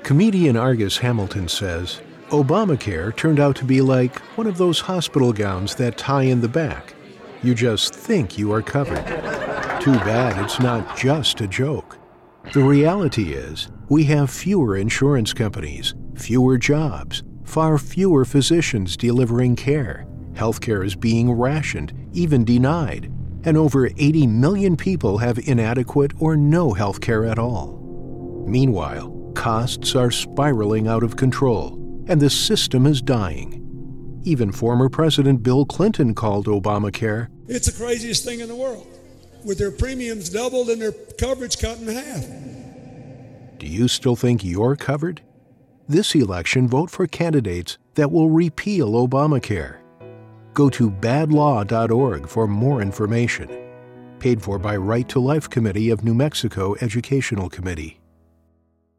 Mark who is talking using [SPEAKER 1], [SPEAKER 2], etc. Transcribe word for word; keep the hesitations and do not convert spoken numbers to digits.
[SPEAKER 1] Comedian Argus Hamilton says, Obamacare turned out to be like one of those hospital gowns that tie in the back. You just think you are covered. Too bad it's not just a joke. The reality is, we have fewer insurance companies, fewer jobs, far fewer physicians delivering care. Healthcare is being rationed, even denied, and over eighty million people have inadequate or no healthcare at all. Meanwhile, costs are spiraling out of control, and the system is dying. Even former President Bill Clinton called Obamacare,
[SPEAKER 2] "It's the craziest thing in the world, with their premiums doubled and their coverage cut in half."
[SPEAKER 1] Do you still think you're covered? This election, vote for candidates that will repeal Obamacare. Go to bad law dot org for more information. Paid for by Right to Life Committee of New Mexico Educational Committee.